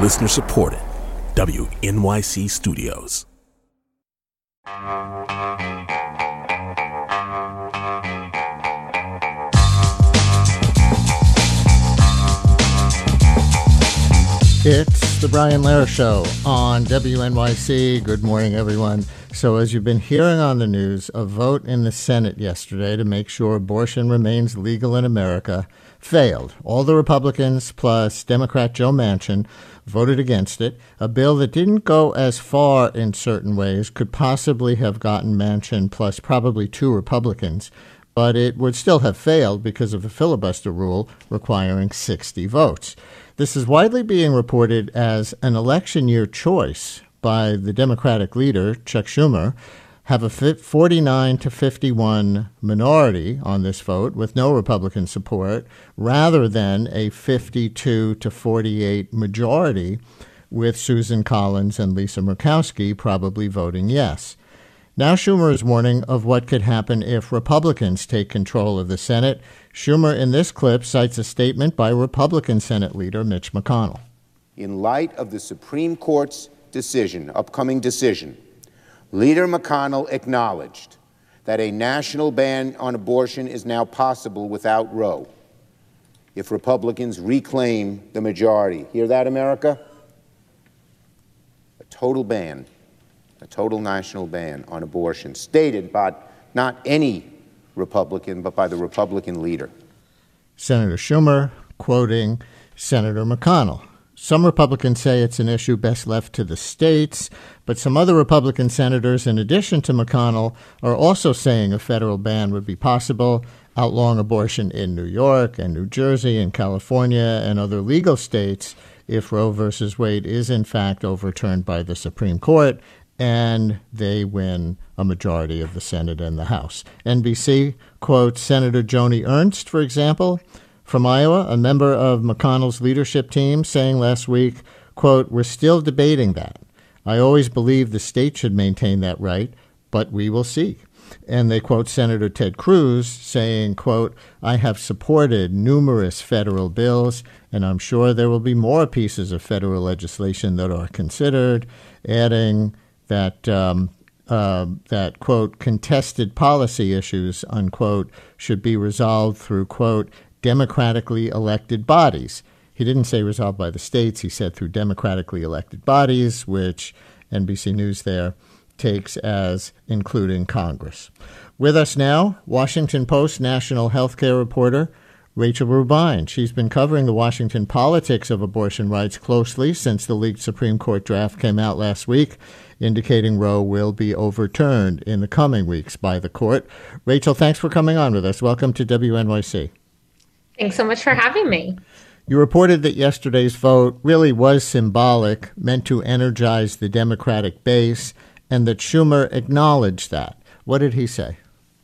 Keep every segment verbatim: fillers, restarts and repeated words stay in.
Listener supported. W N Y C Studios. It's the Brian Lehrer Show on W N Y C. Good morning, everyone. So as you've been hearing on the news, a vote in the Senate yesterday to make sure abortion remains legal in America failed. All the Republicans plus Democrat Joe Manchin voted against it. A bill that didn't go as far in certain ways could possibly have gotten Manchin plus probably two Republicans, but it would still have failed because of the filibuster rule requiring sixty votes. This is widely being reported as an election year choice by the Democratic leader, Chuck Schumer, have a forty-nine to fifty-one minority on this vote with no Republican support, rather than a fifty-two to forty-eight majority with Susan Collins and Lisa Murkowski probably voting yes. Now Schumer is warning of what could happen if Republicans take control of the Senate. Schumer, in this clip, cites a statement by Republican Senate leader Mitch McConnell. In light of the Supreme Court's decision, upcoming decision, Leader McConnell acknowledged that a national ban on abortion is now possible without Roe if Republicans reclaim the majority. Hear that, America? A total ban, a total national ban on abortion, stated by not any Republican, but by the Republican leader. Senator Schumer quoting Senator McConnell. Some Republicans say it's an issue best left to the states, but some other Republican senators, in addition to McConnell, are also saying a federal ban would be possible, outlawing abortion in New York and New Jersey and California and other legal states if Roe versus Wade is in fact overturned by the Supreme Court and they win a majority of the Senate and the House. N B C quotes Senator Joni Ernst, for example, from Iowa, a member of McConnell's leadership team, saying last week, quote, "We're still debating that. I always believe the state should maintain that right, but we will see." And they quote Senator Ted Cruz saying, quote, "I have supported numerous federal bills, and I'm sure there will be more pieces of federal legislation that are considered," adding that, um, uh, that, quote, "contested policy issues," unquote, should be resolved through, quote, "democratically elected bodies." He didn't say resolved by the states. He said through democratically elected bodies, which N B C News there takes as including Congress. With us now, Washington Post national healthcare reporter Rachel Rubin. She's been covering the Washington politics of abortion rights closely since the leaked Supreme Court draft came out last week, indicating Roe will be overturned in the coming weeks by the court. Rachel, thanks for coming on with us. Welcome to W N Y C. Thanks so much for having me. You reported that yesterday's vote really was symbolic, meant to energize the Democratic base, and that Schumer acknowledged that. What did he say?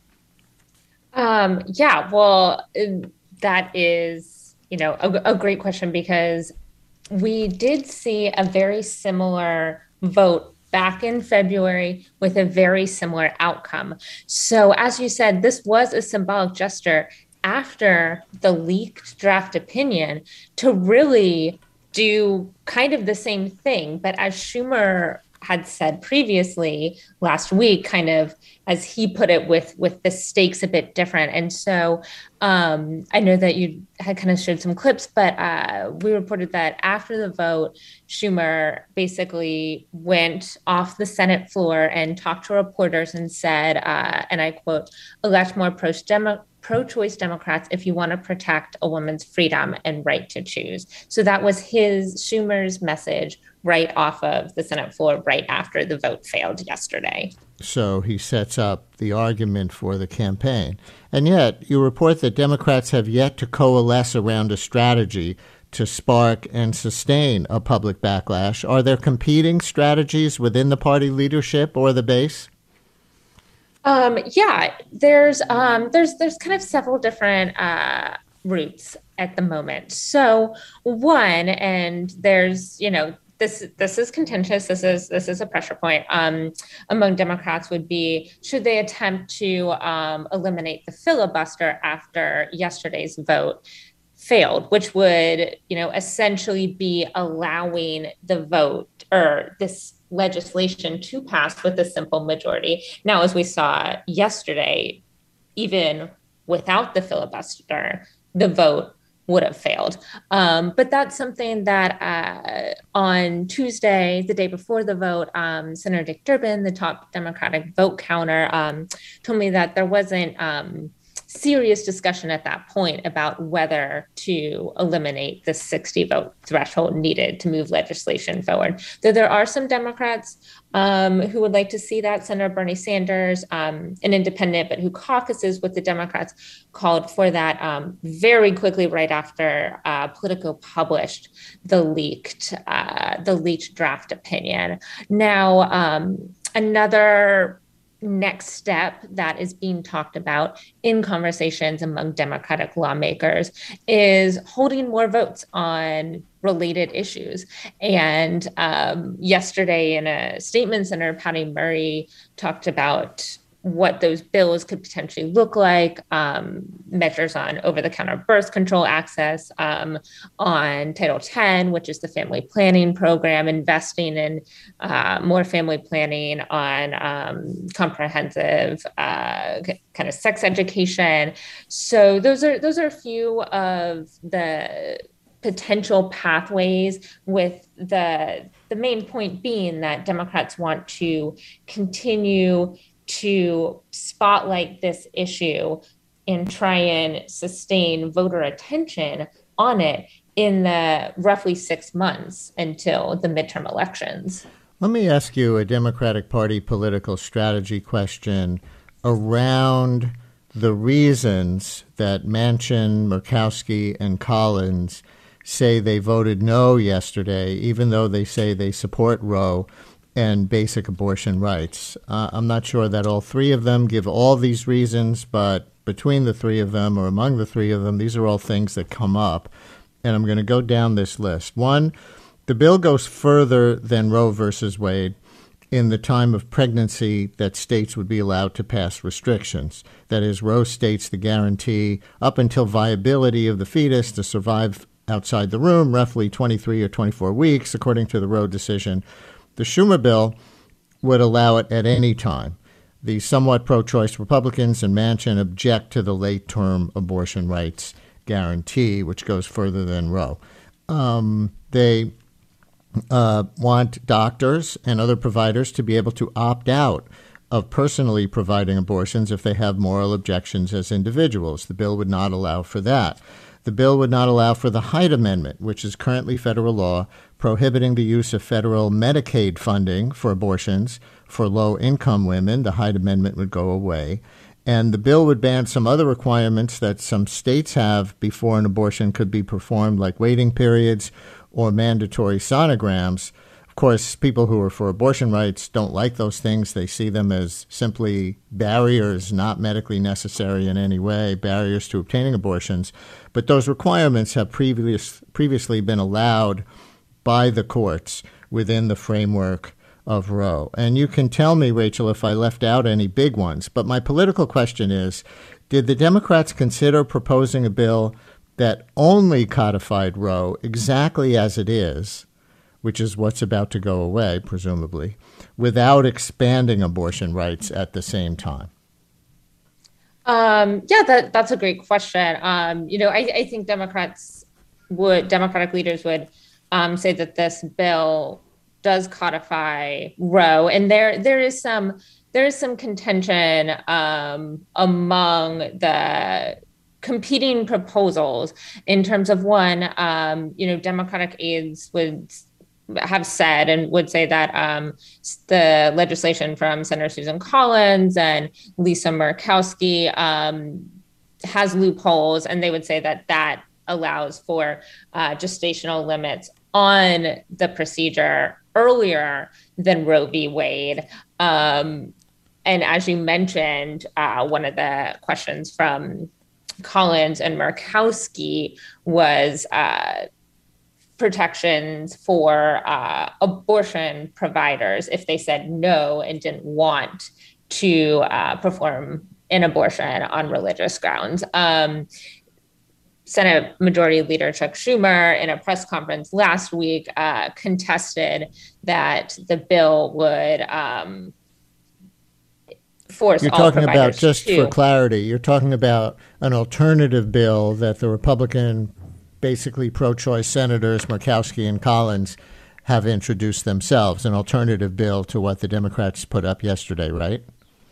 Um, yeah, well, that is, you know, a, a great question, because we did see a very similar vote back in February with a very similar outcome. So as you said, this was a symbolic gesture after the leaked draft opinion to really do kind of the same thing. But as Schumer had said previously last week, kind of, as he put it, with with the stakes a bit different. And so um, I know that you had kind of showed some clips, but uh, we reported that after the vote, Schumer basically went off the Senate floor and talked to reporters and said, uh, and I quote, "Elect more pro-demo- pro-choice Democrats if you want to protect a woman's freedom and right to choose." So that was his, Schumer's message right off of the Senate floor right after the vote failed yesterday. So he sets up the argument for the campaign. And yet you report that Democrats have yet to coalesce around a strategy to spark and sustain a public backlash. Are there competing strategies within the party leadership or the base? Um, yeah, there's um, there's there's kind of several different uh, routes at the moment. So one, and there's, you know, this this is contentious. This is this is a pressure point um, among Democrats, would be, should they attempt to um, eliminate the filibuster after yesterday's vote failed, which would, you know, essentially be allowing the vote or this legislation to pass with a simple majority. Now, as we saw yesterday, even without the filibuster, the vote would have failed. Um, but that's something that uh, on Tuesday, the day before the vote, um, Senator Dick Durbin, the top Democratic vote counter, um, told me that there wasn't um, serious discussion at that point about whether to eliminate the sixty vote threshold needed to move legislation forward. Though there are some Democrats um, who would like to see that. Senator Bernie Sanders, um, an independent, but who caucuses with the Democrats, called for that um, very quickly right after uh, Politico published the leaked, uh, the leaked draft opinion. Now, um, another next step that is being talked about in conversations among Democratic lawmakers is holding more votes on related issues. And um, yesterday in a statement, Senator Patty Murray talked about what those bills could potentially look like, um, measures on over-the-counter birth control access, um, on Title ten, which is the family planning program, investing in uh, more family planning, on um, comprehensive uh, kind of sex education. So those are those are a few of the potential pathways, with the the main point being that Democrats want to continue to spotlight this issue and try and sustain voter attention on it in the roughly six months until the midterm elections. Let me ask you a Democratic Party political strategy question around the reasons that Manchin, Murkowski, and Collins say they voted no yesterday, even though they say they support Roe and basic abortion rights. Uh, I'm not sure that all three of them give all these reasons, but between the three of them or among the three of them, these are all things that come up. And I'm going to go down this list. One, the bill goes further than Roe versus Wade in the time of pregnancy that states would be allowed to pass restrictions. That is, Roe states the guarantee up until viability of the fetus to survive outside the room, roughly twenty-three or twenty-four weeks, according to the Roe decision. The Schumer bill would allow it at any time. The somewhat pro-choice Republicans and Manchin object to the late-term abortion rights guarantee, which goes further than Roe. Um, they uh, want doctors and other providers to be able to opt out of personally providing abortions if they have moral objections as individuals. The bill would not allow for that. The bill would not allow for the Hyde Amendment, which is currently federal law, prohibiting the use of federal Medicaid funding for abortions for low-income women. The Hyde Amendment would go away. And the bill would ban some other requirements that some states have before an abortion could be performed, like waiting periods or mandatory sonograms. Of course, people who are for abortion rights don't like those things. They see them as simply barriers, not medically necessary in any way, barriers to obtaining abortions. But those requirements have previous, previously been allowed by the courts within the framework of Roe. And you can tell me, Rachel, if I left out any big ones. But my political question is, did the Democrats consider proposing a bill that only codified Roe exactly as it is, which is what's about to go away, presumably, without expanding abortion rights at the same time? Um, yeah, that, that's a great question. Um, you know, I, I think Democrats would, Democratic leaders would um, say that this bill does codify Roe, and there there is some there is some contention um, among the competing proposals in terms of one, um, you know, Democratic aides would have said and would say that um, the legislation from Senator Susan Collins and Lisa Murkowski um, has loopholes, and they would say that that allows for uh, gestational limits on the procedure earlier than Roe v. Wade. Um, and as you mentioned, uh, one of the questions from Collins and Murkowski was uh, protections for uh, abortion providers if they said no and didn't want to uh, perform an abortion on religious grounds. Um, Senate Majority Leader Chuck Schumer, in a press conference last week, uh, contested that the bill would um, force You're all talking about, just to, for clarity, you're talking about an alternative bill that the Republican, basically pro-choice senators Murkowski and Collins have introduced themselves, an alternative bill to what the Democrats put up yesterday, right?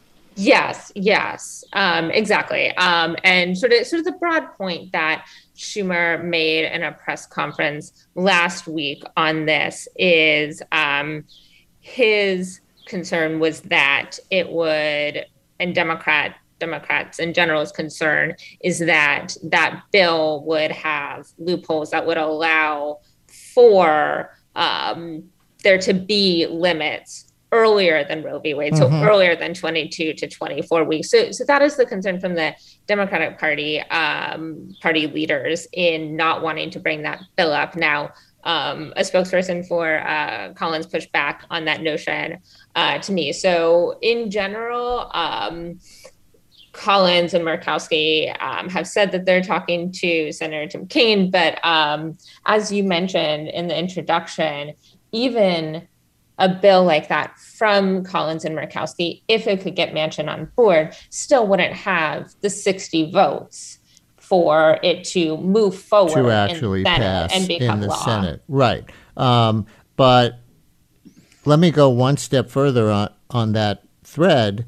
Yes, yes, um, exactly. Um, and sort of, sort of the broad point that Schumer made in a press conference last week on this is um, his concern was that it would, and Democrat Democrats in general's concern is that that bill would have loopholes that would allow for um, there to be limits earlier than Roe v. Wade, so mm-hmm. earlier than twenty-two to twenty-four weeks. So, so that is the concern from the Democratic Party um, party leaders in not wanting to bring that bill up. Now, um, a spokesperson for uh, Collins pushed back on that notion uh, to me. So, in general, um, Collins and Murkowski um, have said that they're talking to Senator Tim Kaine, but um, as you mentioned in the introduction, even a bill like that from Collins and Murkowski, if it could get Manchin on board, still wouldn't have the sixty votes for it to move forward to actually in the Senate pass and become in the law. Senate. Right. Um, but let me go one step further on, on that thread.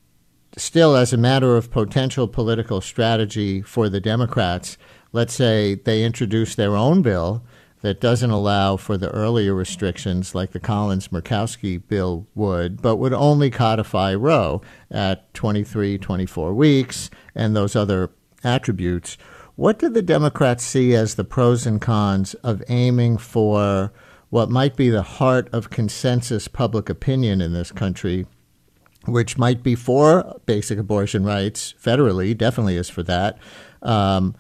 Still, as a matter of potential political strategy for the Democrats, let's say they introduce their own bill that doesn't allow for the earlier restrictions like the Collins-Murkowski bill would, but would only codify Roe at twenty-three, twenty-four weeks and those other attributes. What do the Democrats see as the pros and cons of aiming for what might be the heart of consensus public opinion in this country, which might be for basic abortion rights federally, definitely is for that, um,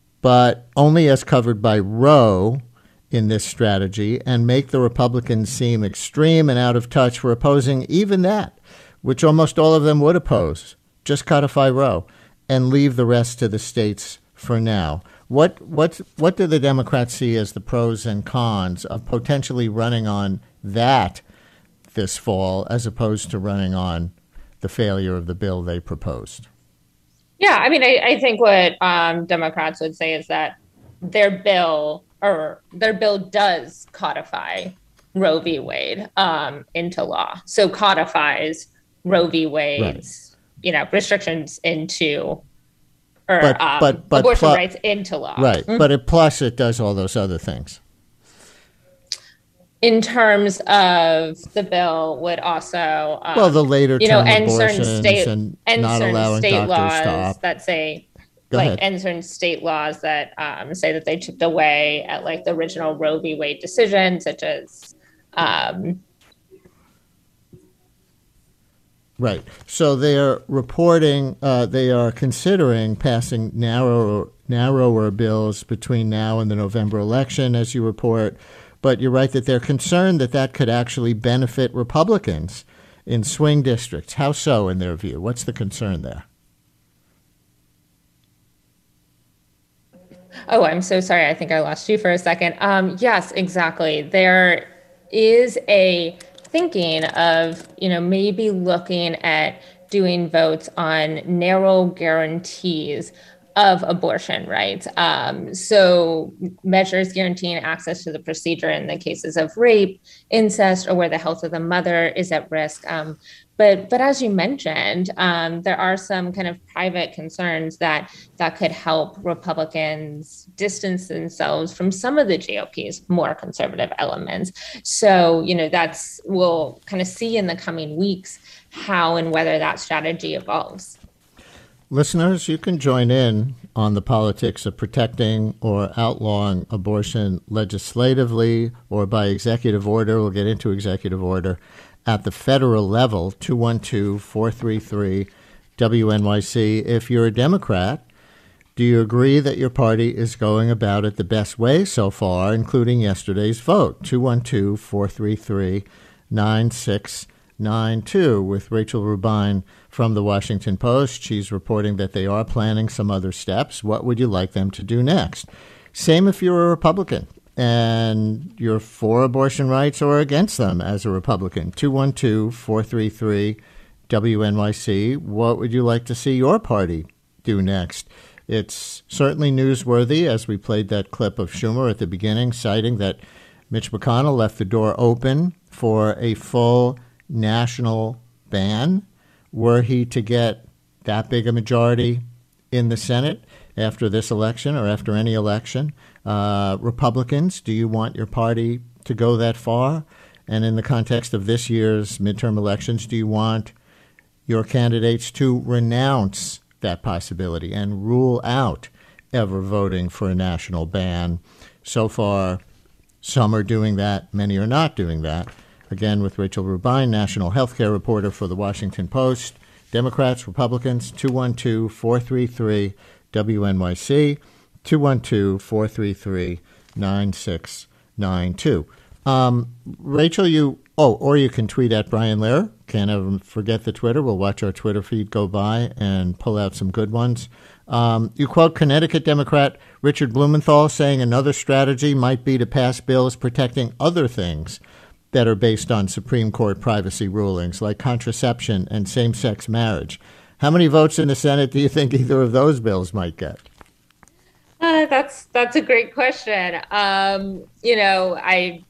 but only as covered by Roe in this strategy, and make the Republicans seem extreme and out of touch for opposing even that, which almost all of them would oppose, just codify Roe, and leave the rest to the states for now. What what what do the Democrats see as the pros and cons of potentially running on that this fall as opposed to running on the failure of the bill they proposed? Yeah, I mean, I, I think what um, Democrats would say is that their bill or their bill does codify Roe v. Wade um, into law. So codifies Roe v. Wade's, right. you know, restrictions into or but, um, but, but abortion pl- rights into law. Right, Mm-hmm. but it, plus it does all those other things. In terms of the bill would also, um, well, the later you know, term end abortions certain state, and end not certain allowing state doctors laws to opt. that say, Go like, ahead. end certain state laws that um, say that they chipped away at like the original Roe v. Wade decision, such as. Um, Right. So they are reporting, uh, they are considering passing narrower, narrower bills between now and the November election, as you report. But you're right that they're concerned that that could actually benefit Republicans in swing districts. How so, in their view? What's the concern there? Oh, I'm so sorry. I think I lost you for a second. Um, yes, exactly. There is a thinking of, you know, maybe looking at doing votes on narrow guarantees of abortion rights. Um, so measures guaranteeing access to the procedure in the cases of rape, incest, or where the health of the mother is at risk. Um, but but as you mentioned, um, there are some kind of private concerns that that could help Republicans distance themselves from some of the G O P's more conservative elements. So, you know, that's we'll kind of see in the coming weeks how and whether that strategy evolves. Listeners, you can join in on the politics of protecting or outlawing abortion legislatively or by executive order. We'll get into executive order at the federal level, two one two, four three three, W N Y C. If you're a Democrat, do you agree that your party is going about it the best way so far, including yesterday's vote? two one two, four three three, nine six nine two with Rachel Rubin from the Washington Post. She's reporting that they are planning some other steps. What would you like them to do next? Same if you're a Republican and you're for abortion rights or against them as a Republican. two one two, four three three, W N Y C. What would you like to see your party do next? It's certainly newsworthy, as we played that clip of Schumer at the beginning, citing that Mitch McConnell left the door open for a full national ban were he to get that big a majority in the Senate after this election or after any election. Uh, Republicans, do you want your party to go that far? And in the context of this year's midterm elections, do you want your candidates to renounce that possibility and rule out ever voting for a national ban? So far, some are doing that, many are not doing that. Again, with Rachel Rubin, national healthcare reporter for the Washington Post. Democrats, Republicans, two one two, four three three, W N Y C, two one two, four three three, nine six nine two. Um, Rachel, you, oh, or you can tweet at Brian Lehrer. Can't ever forget the Twitter. We'll watch our Twitter feed go by and pull out some good ones. Um, you quote Connecticut Democrat Richard Blumenthal saying another strategy might be to pass bills protecting other things that are based on Supreme Court privacy rulings, like contraception and same-sex marriage. How many votes in the Senate do you think either of those bills might get? Uh, that's that's a great question. Um, you know, I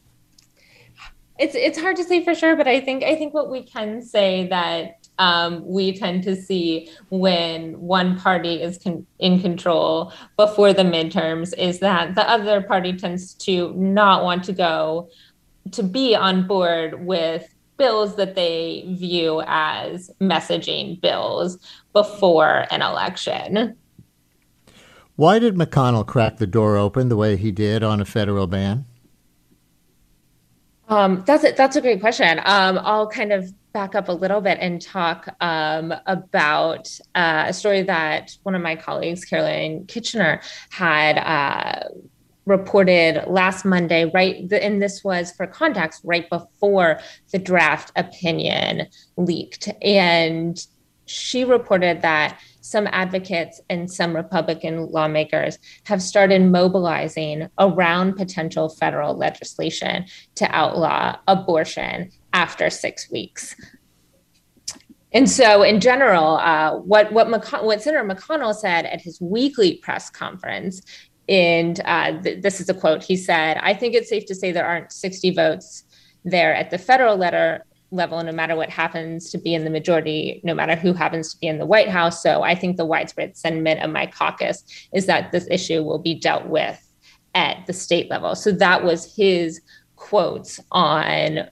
it's it's hard to say for sure, but I think I think what we can say that um, we tend to see when one party is con- in control before the midterms is that the other party tends to not want to go to be on board with bills that they view as messaging bills before an election. Why did McConnell crack the door open the way he did on a federal ban? Um, that's a, that's a great question. Um, I'll kind of back up a little bit and talk um, about uh, a story that one of my colleagues, Caroline Kitchener, had uh, reported last Monday, right? And this was, for context, right before the draft opinion leaked. And she reported that some advocates and some Republican lawmakers have started mobilizing around potential federal legislation to outlaw abortion after six weeks. And so, in general, uh, what what, McCon- what Senator McConnell said at his weekly press conference, and uh, th- this is a quote, he said, "I think it's safe to say there aren't sixty votes there at the federal letter level, no matter what happens to be in the majority, no matter who happens to be in the White House. So I think the widespread sentiment of my caucus is that this issue will be dealt with at the state level." So that was his quotes on,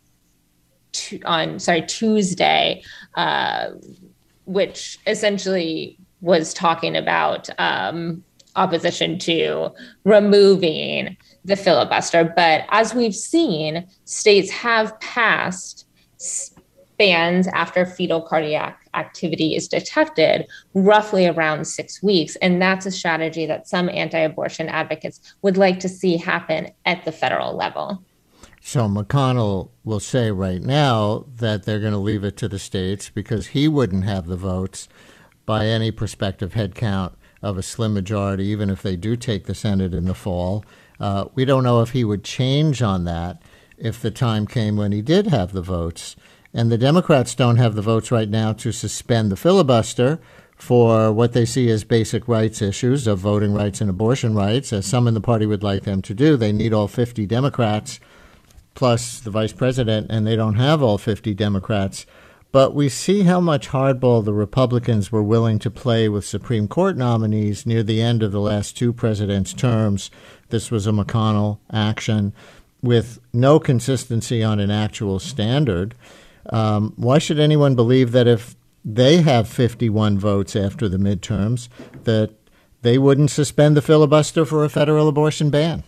on sorry, Tuesday, uh, which essentially was talking about um, opposition to removing the filibuster. But as we've seen, states have passed bans after fetal cardiac activity is detected roughly around six weeks. And that's a strategy that some anti-abortion advocates would like to see happen at the federal level. So McConnell will say right now that they're going to leave it to the states because he wouldn't have the votes by any prospective head count of a slim majority, even if they do take the Senate in the fall. Uh, we don't know if he would change on that if the time came when he did have the votes. And the Democrats don't have the votes right now to suspend the filibuster for what they see as basic rights issues of voting rights and abortion rights, as some in the party would like them to do. They need all fifty Democrats plus the vice president, and they don't have all fifty Democrats. But we see how much hardball the Republicans were willing to play with Supreme Court nominees near the end of the last two presidents' terms. This was a McConnell action with no consistency on an actual standard. Um, why should anyone believe that if they have fifty-one votes after the midterms, that they wouldn't suspend the filibuster for a federal abortion ban?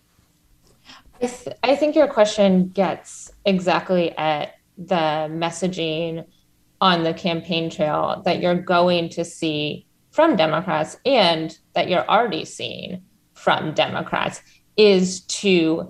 I, th- I think your question gets exactly at the messaging on the campaign trail that you're going to see from Democrats and that you're already seeing from Democrats is to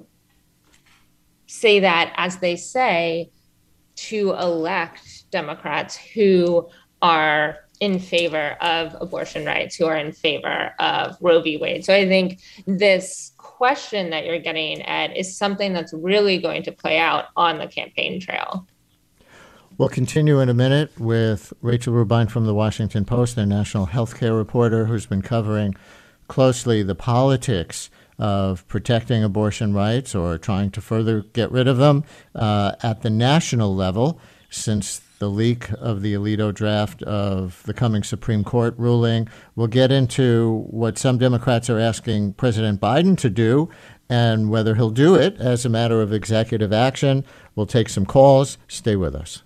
say that, as they say, to elect Democrats who are in favor of abortion rights, who are in favor of Roe v. Wade. So I think this question that you're getting at is something that's really going to play out on the campaign trail. We'll continue in a minute with Rachel Rubin from the Washington Post, their national healthcare reporter, who's been covering closely the politics of protecting abortion rights or trying to further get rid of them uh, at the national level since the leak of the Alito draft of the coming Supreme Court ruling. We'll get into what some Democrats are asking President Biden to do and whether he'll do it as a matter of executive action. We'll take some calls. Stay with us.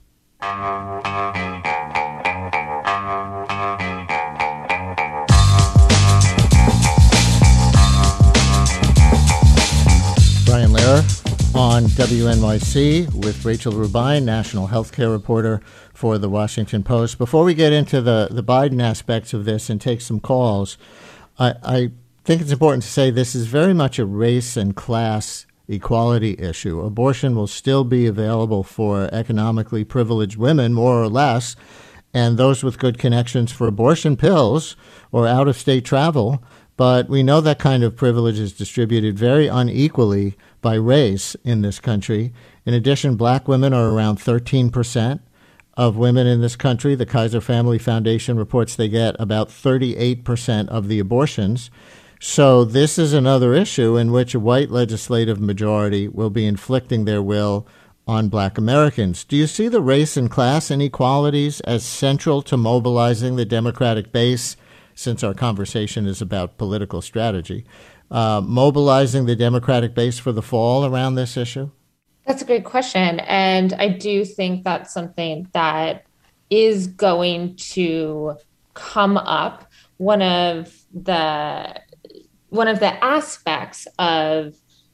Brian Lehrer on W N Y C with Rachel Rubin, national healthcare reporter for the Washington Post. Before we get into the, the Biden aspects of this and take some calls, I, I think it's important to say this is very much a race and class equality issue. Abortion will still be available for economically privileged women, more or less, and those with good connections for abortion pills or out-of-state travel. But we know that kind of privilege is distributed very unequally by race in this country. In addition, black women are around thirteen percent of women in this country. The Kaiser Family Foundation reports they get about thirty-eight percent of the abortions. So this is another issue in which a white legislative majority will be inflicting their will on black Americans. Do you see the race and class inequalities as central to mobilizing the Democratic base, since our conversation is about political strategy, uh, mobilizing the Democratic base for the fall around this issue? That's a great question. And I do think that's something that is going to come up. One of the one of the aspects of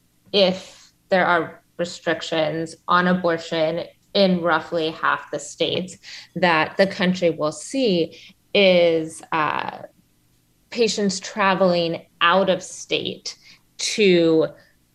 if there are restrictions on abortion in roughly half the states that the country will see is uh, patients traveling out of state to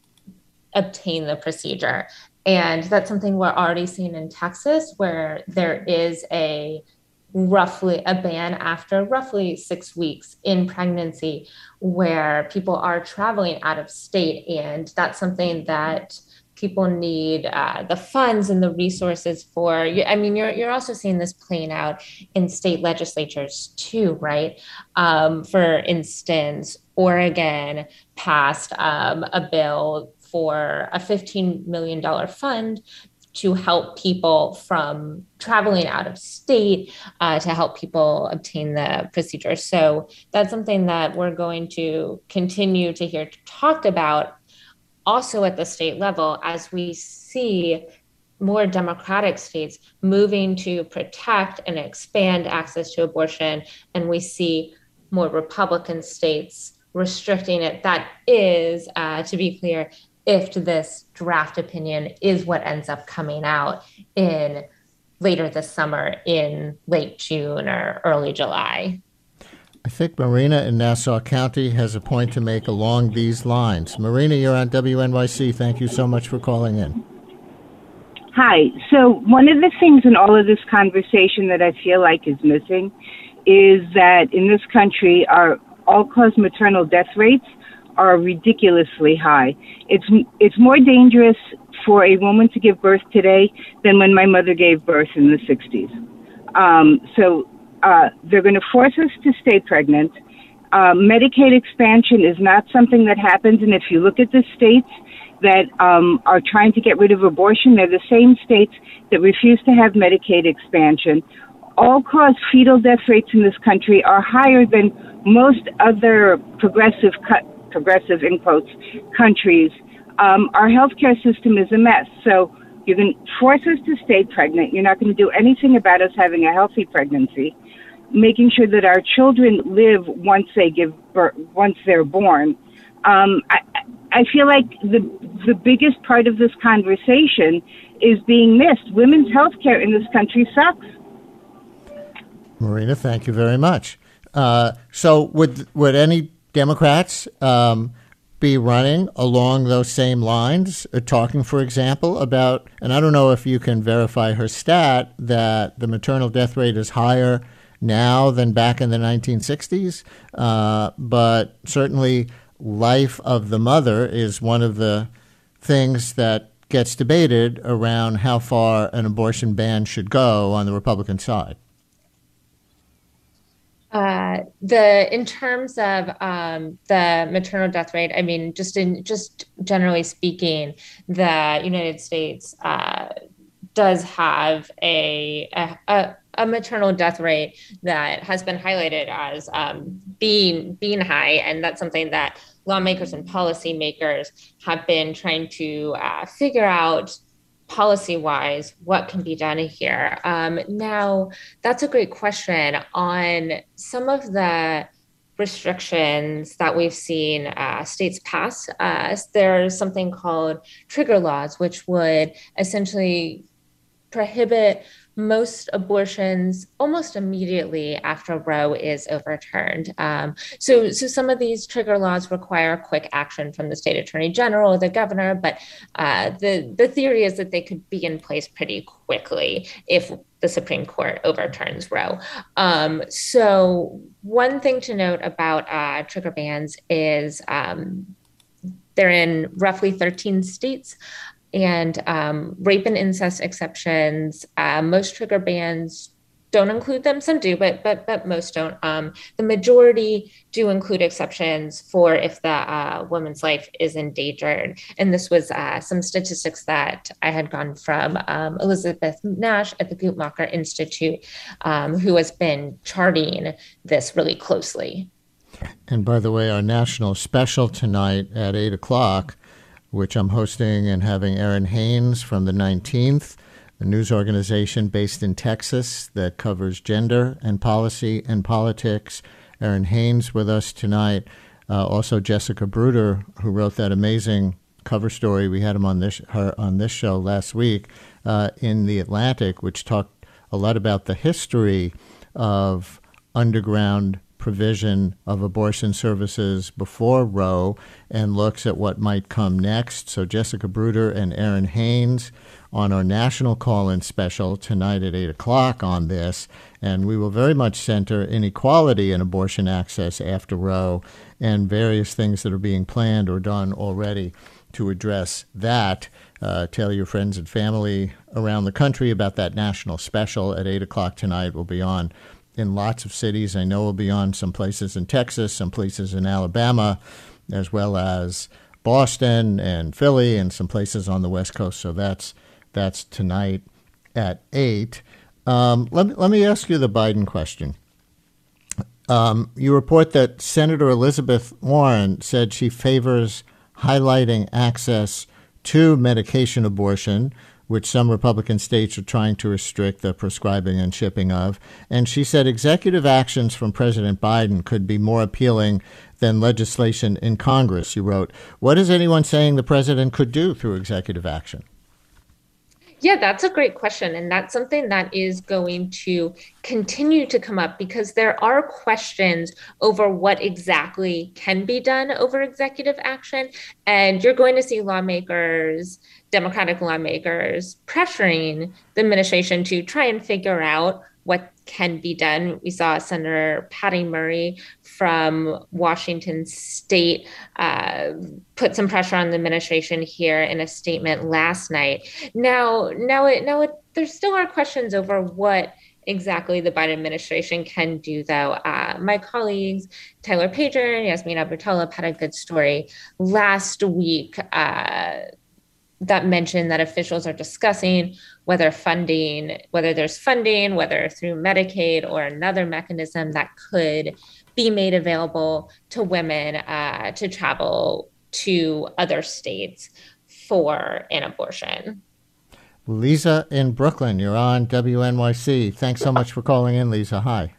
obtain the procedure. And that's something we're already seeing in Texas, where there is a roughly a ban after roughly six weeks in pregnancy, where people are traveling out of state. And that's something that people need uh, the funds and the resources for. I mean, you're you're also seeing this playing out in state legislatures too, right? Um, for instance, Oregon passed um, a bill for a fifteen million dollars fund to help people from traveling out of state, uh, to help people obtain the procedure. So that's something that we're going to continue to hear talked about also at the state level as we see more Democratic states moving to protect and expand access to abortion, and we see more Republican states restricting it. That is, uh, to be clear, if this draft opinion is what ends up coming out in later this summer, in late June or early July. I think Marina in Nassau County has a point to make along these lines. Marina, you're on W N Y C. Thank you so much for calling in. Hi. So one of the things in all of this conversation that I feel like is missing is that in this country, our all-cause maternal death rates are ridiculously high. It's it's more dangerous for a woman to give birth today than when my mother gave birth in the sixties. Um, so uh, they're going to force us to stay pregnant. Uh, Medicaid expansion is not something that happens, and if you look at the states that um, are trying to get rid of abortion, they're the same states that refuse to have Medicaid expansion. All-cause fetal death rates in this country are higher than most other progressive cut. progressive, in quotes, countries. Um, our healthcare system is a mess. So you're going to force us to stay pregnant. You're not going to do anything about us having a healthy pregnancy, making sure that our children live once they give birth, once they're born. Um, I, I feel like the the biggest part of this conversation is being missed. Women's healthcare in this country sucks. Marina, thank you very much. Uh, so would would any Democrats um, be running along those same lines, uh, talking, for example, about, and I don't know if you can verify her stat, that the maternal death rate is higher now than back in the nineteen sixties, uh, but certainly life of the mother is one of the things that gets debated around how far an abortion ban should go on the Republican side. Uh, the in terms of um, the maternal death rate, I mean, just in just generally speaking, the United States uh, does have a, a a maternal death rate that has been highlighted as um, being being high, and that's something that lawmakers and policymakers have been trying to uh, figure out policy-wise what can be done here. Um, now, that's a great question. On some of the restrictions that we've seen uh, states pass, uh, there's something called trigger laws, which would essentially prohibit most abortions almost immediately after Roe is overturned. Um, so, so some of these trigger laws require quick action from the state attorney general or the governor, but uh, the, the theory is that they could be in place pretty quickly if the Supreme Court overturns Roe. Um, so one thing to note about uh, trigger bans is um, they're in roughly thirteen states. And um, rape and incest exceptions, uh, most trigger bans don't include them. Some do, but but but most don't. Um, the majority do include exceptions for if the uh, woman's life is endangered. And this was uh, some statistics that I had gone from um, Elizabeth Nash at the Guttmacher Institute, um, who has been charting this really closely. And by the way, our national special tonight at eight o'clock, which I'm hosting and having Erin Haynes from the nineteenth, a news organization based in Texas that covers gender and policy and politics. Erin Haynes with us tonight. Uh, also Jessica Bruder, who wrote that amazing cover story. We had him on this her on this show last week uh, in The Atlantic, which talked a lot about the history of underground provision of abortion services before Roe and looks at what might come next. So Jessica Bruder and Erin Haynes on our national call-in special tonight at eight o'clock on this, and we will very much center inequality in abortion access after Roe and various things that are being planned or done already to address that. Uh, tell your friends and family around the country about that national special at eight o'clock tonight. We'll be on in lots of cities. I know we'll be on some places in Texas, some places in Alabama, as well as Boston and Philly and some places on the West Coast. So that's that's tonight at eight. Um, let, me, let me ask you the Biden question. Um, you report that Senator Elizabeth Warren said she favors highlighting access to medication abortion, which some Republican states are trying to restrict the prescribing and shipping of. And she said executive actions from President Biden could be more appealing than legislation in Congress. You wrote, what is anyone saying the president could do through executive action? Yeah, that's a great question. And that's something that is going to continue to come up because there are questions over what exactly can be done over executive action. And you're going to see lawmakers, Democratic lawmakers, pressuring the administration to try and figure out what can be done. We saw Senator Patty Murray from Washington State uh, put some pressure on the administration here in a statement last night. Now, now, it, now it, there still are questions over what exactly the Biden administration can do, though. Uh, my colleagues, Tyler Pager and Yasmin Aburtaleb, had a good story last week uh, that mentioned that officials are discussing whether funding, whether there's funding, whether through Medicaid or another mechanism that could be made available to women uh, to travel to other states for an abortion. Lisa in Brooklyn, you're on W N Y C. Thanks so much for calling in, Lisa. Hi.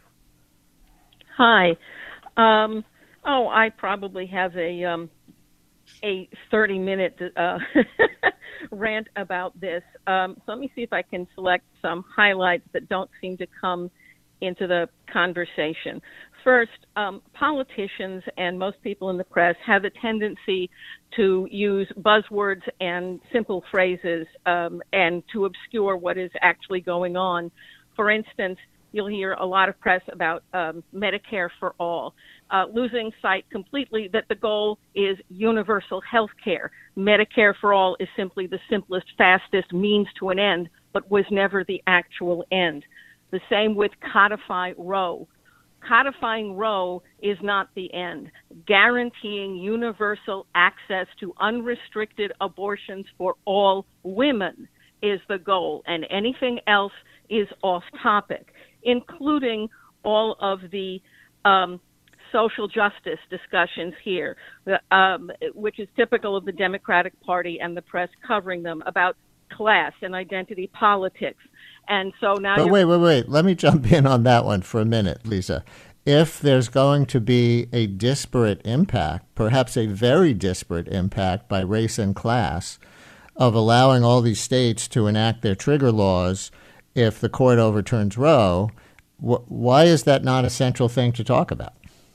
Hi. Um, oh, I probably have a um, a thirty-minute uh, rant about this. Um, so let me see if I can select some highlights that don't seem to come into the conversation. First, um, politicians and most people in the press have a tendency to use buzzwords and simple phrases um, and to obscure what is actually going on. For instance, you'll hear a lot of press about um, Medicare for all, uh, losing sight completely that the goal is universal health care. Medicare for all is simply the simplest, fastest means to an end, but was never the actual end. The same with Codify Roe. Codifying Roe is not the end. Guaranteeing universal access to unrestricted abortions for all women is the goal, and anything else is off topic, including all of the um, social justice discussions here, um, which is typical of the Democratic Party and the press covering them, about class and identity politics. And so now But you're- wait, wait, wait. Let me jump in on that one for a minute, Lisa. If there's going to be a disparate impact, perhaps a very disparate impact by race and class, of allowing all these states to enact their trigger laws if the court overturns Roe, wh- why is that not a central thing to talk about?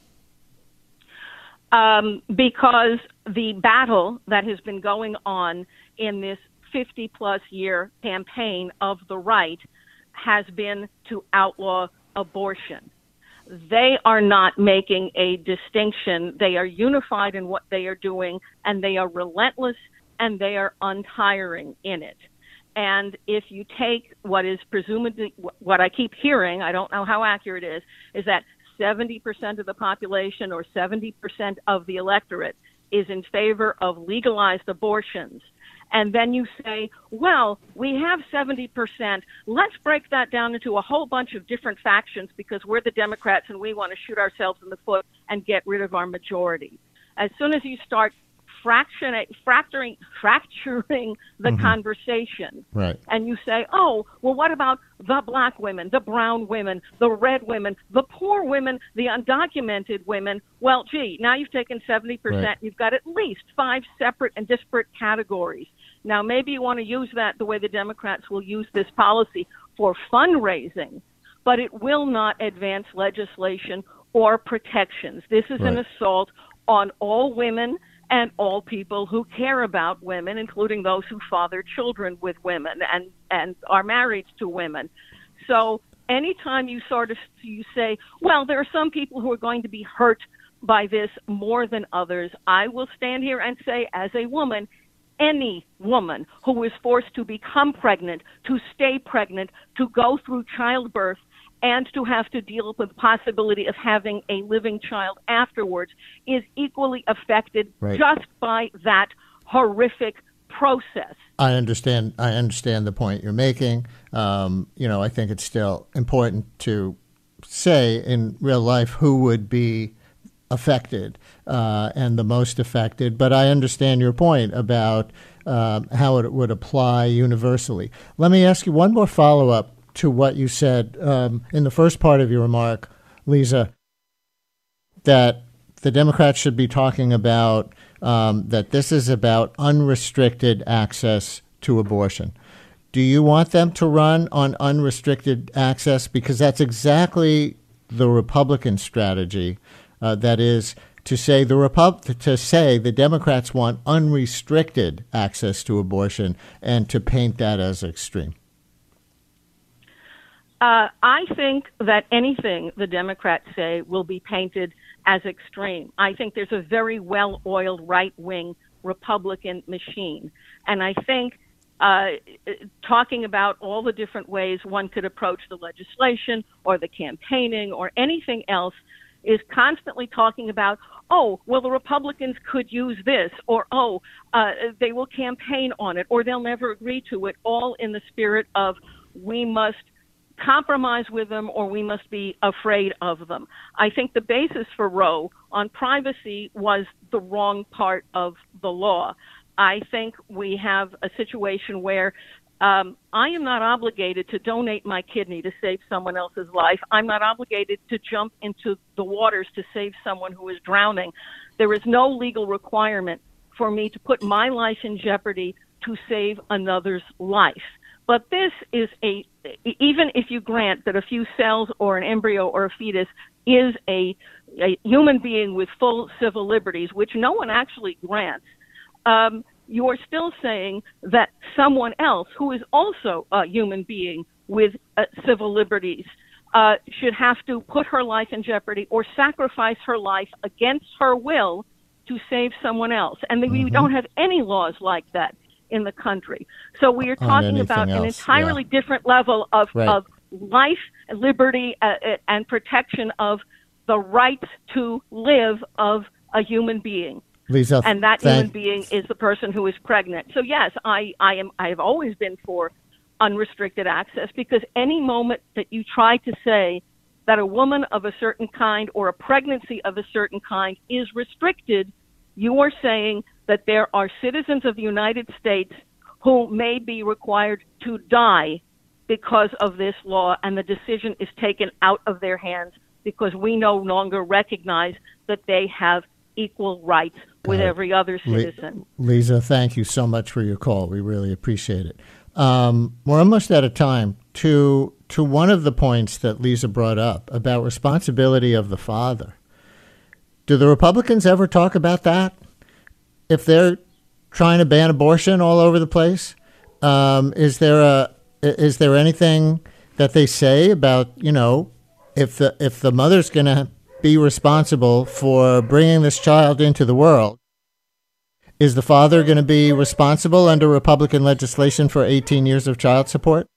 Um, because the battle that has been going on in this fifty plus year campaign of the right has been to outlaw abortion. They are not making a distinction. They are unified in what they are doing, and they are relentless, and they are untiring in it. And if you take what is presumably, what I keep hearing, I don't know how accurate it is, is that seventy percent of the population or seventy percent of the electorate is in favor of legalized abortions. And then you say, well, we have seventy percent. Let's break that down into a whole bunch of different factions because we're the Democrats and we want to shoot ourselves in the foot and get rid of our majority. As soon as you start fractioning, fracturing, fracturing the Mhm. conversation, Right. and you say, oh, well, what about the black women, the brown women, the red women, the poor women, the undocumented women? Well, gee, now you've taken seventy percent. Right. You've got at least five separate and disparate categories. Now, maybe you want to use that the way the Democrats will use this policy for fundraising, but it will not advance legislation or protections. This is an Right. assault on all women and all people who care about women, including those who father children with women and, and are married to women. So anytime you sort of you say, well, there are some people who are going to be hurt by this more than others, I will stand here and say, as a woman, any woman who is forced to become pregnant, to stay pregnant, to go through childbirth, and to have to deal with the possibility of having a living child afterwards is equally affected Right. just by that horrific process. I understand. I understand the point you're making. Um, you know, I think it's still important to say in real life who would be affected uh, and the most affected. But I understand your point about um, how it would apply universally. Let me ask you one more follow-up to what you said um, in the first part of your remark, Lisa, that the Democrats should be talking about um, that this is about unrestricted access to abortion. Do you want them to run on unrestricted access? Because that's exactly the Republican strategy. Uh, that is to say the Repub- to say the Democrats want unrestricted access to abortion and to paint that as extreme. Uh, I think that anything the Democrats say will be painted as extreme. I think there's a very well-oiled right-wing Republican machine. And I think uh, talking about all the different ways one could approach the legislation or the campaigning or anything else is constantly talking about, oh, well, the Republicans could use this, or, oh, uh, they will campaign on it, or they'll never agree to it, all in the spirit of we must compromise with them or we must be afraid of them. I think the basis for Roe on privacy was the wrong part of the law. I think we have a situation where um, I am not obligated to donate my kidney to save someone else's life. I'm not obligated to jump into the waters to save someone who is drowning. There is no legal requirement for me to put my life in jeopardy to save another's life. But this is a, even if you grant that a few cells or an embryo or a fetus is a, a human being with full civil liberties, which no one actually grants, um, you're still saying that someone else who is also a human being with uh, civil liberties uh, should have to put her life in jeopardy or sacrifice her life against her will to save someone else. And mm-hmm. we don't have any laws like that in the country. So we are talking about else. an entirely yeah. different level of, right. of life, liberty, uh, and protection of the right to live of a human being. Lisa, and that thank- human being is the person who is pregnant. So yes, I, I am. I have always been for unrestricted access, because any moment that you try to say that a woman of a certain kind or a pregnancy of a certain kind is restricted, you are saying that there are citizens of the United States who may be required to die because of this law, and the decision is taken out of their hands because we no longer recognize that they have equal rights with every other citizen. Lisa, thank you so much for your call. We really appreciate it. Um, we're almost out of time. To to one of the points that Lisa brought up about responsibility of the father, do the Republicans ever talk about that? If they're trying to ban abortion all over the place, um, is there a is there anything that they say about, you know, if the if the mother's going to be responsible for bringing this child into the world, is the father going to be responsible under Republican legislation for eighteen years of child support?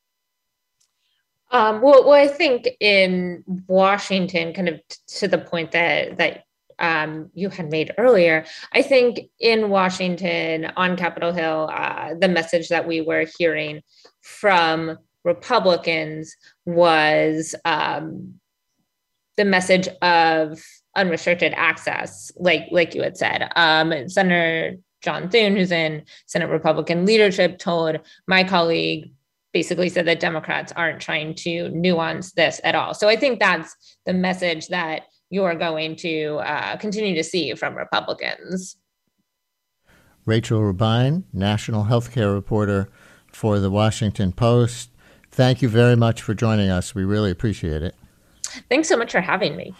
Um, well, well, I think in Washington, kind of t- to the point that that um, you had made earlier, I think in Washington on Capitol Hill, uh, the message that we were hearing from Republicans was um, the message of unrestricted access, like like you had said. Um, Senator John Thune, who's in Senate Republican leadership, told my colleague, basically said that Democrats aren't trying to nuance this at all. So I think that's the message that you're going to uh, continue to see from Republicans. Rachel Rubin, national healthcare reporter for the Washington Post. Thank you very much for joining us. We really appreciate it. Thanks so much for having me.